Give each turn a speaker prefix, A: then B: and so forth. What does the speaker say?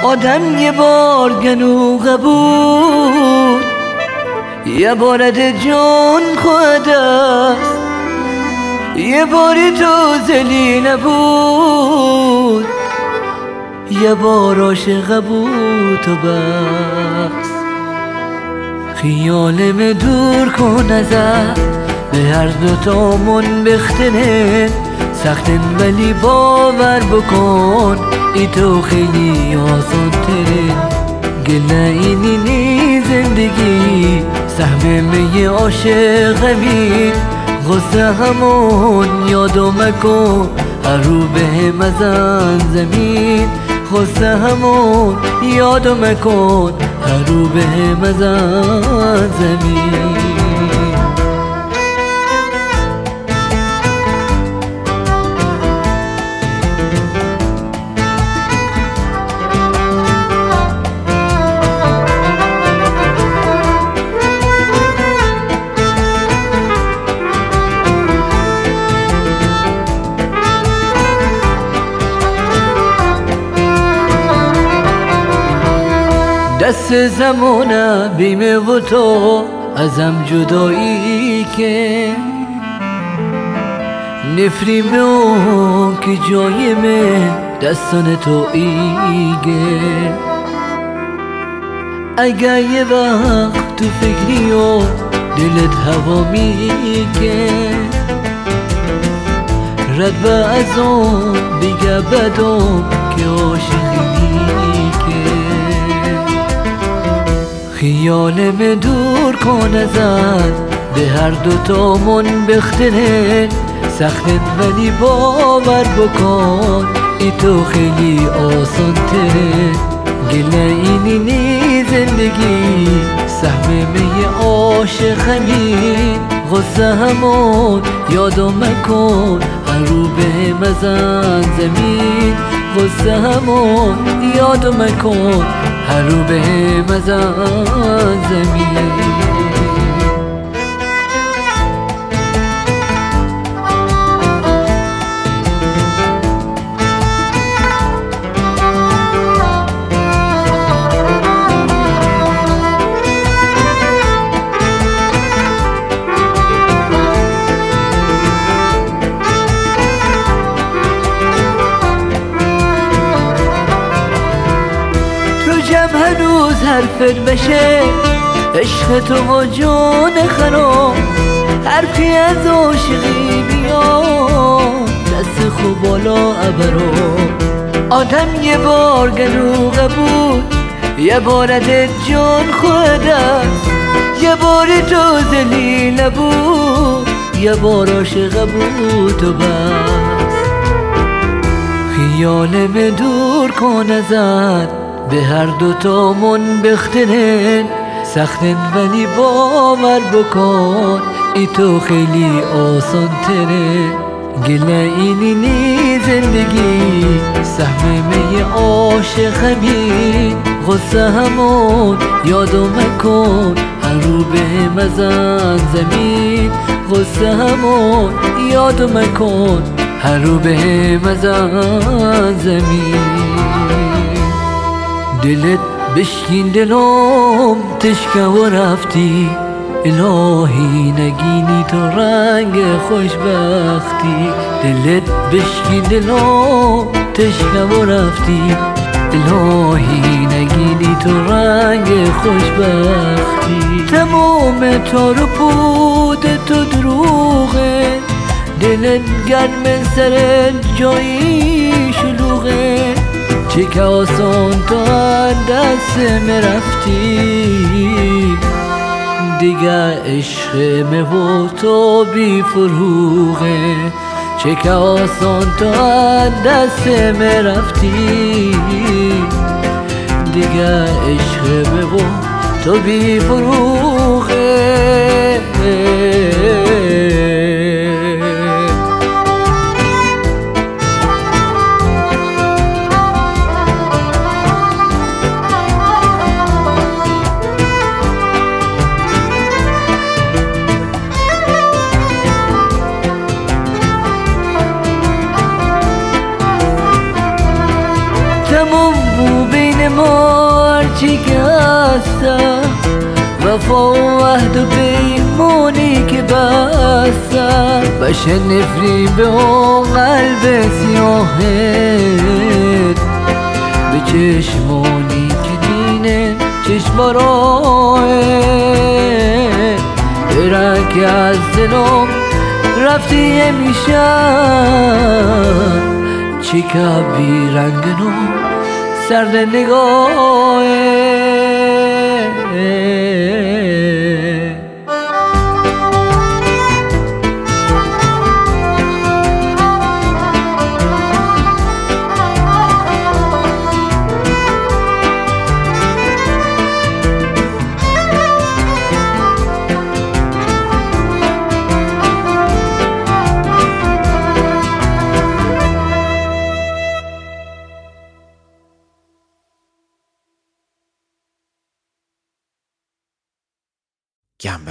A: آدم یه بار گنوغه بود، یه بارد جان خود است، یه باری تو ذلیل بود، یه بار عاشق بود و بس. خیالم دور کن ازت، به هر دوتامون بختنه سختن ولی باور بکن ای تو خیلی آسان تره. گله اینی نی زندگی سهم می عاشق همین، غصه همون یادو مکن هر رو به مزن زمین، غصه همون یادو مکن هر رو به مزن زمین. دست زمانه بیمه و تو ازم جدایی که نفریم اون که جای من دستان تو ایگه. اگه یه وقت تو فکری و دلت هوا میگه رد به از اون بگه بدم که عاشقی میگه. خیالم دور کن ازت، به هر دوتامون بختنه سختن ولی باور بکن ای تو خیلی آسان تره. گله اینی نی زندگی سهم می عاشق همین، غصه همون یادو مکن هر رو به مزن زمین، غصه همون یادو مکن هر رو به مزن زمین. هنوز حرفت بشه عشق تو و جان خراب، حرفی از عاشقی بیاد دست خوب بالا ابرو. آدم یه بار گنوغه بود، یه بارد جان خود است، یه باری تو ذلیل بود، یه بار عاشق بود و بس. خیالم دور کن ازت، به هر دوتامون بختنن سختن ولی باور بکن ای تو خیلی آسان تره. گله اینی نی زندگی سهم می عاشق همین، غصه همون یادو مکن هر رو به مزن زمین، غصه همون یادو مکن هر رو به مزن زمین. دلت بشکین دلم تشکه و رفتی، الهی نگینی تو رنگ خوشبختی. دلت بشکین دلم تشکه و رفتی، الهی نگینی تو رنگ خوشبختی. تمام تار و پود تو دروغه، دلت گرم سر جایی شلوغه. چه که آسان تو دست مرفتی، دیگه عشق و تو بی فروغه. چه که آسان تو دست مرفتی، دیگه عشق و تو بی فروغه. ما هرچی که هستم، وفا و عهد و پیمونی که بستم، بشه نفری به اون قلب سیاهت، به چشمانی که دینه چشماراه برک از دلم رفتی همیشن، چی که بی رنگ نو سرد نگاه.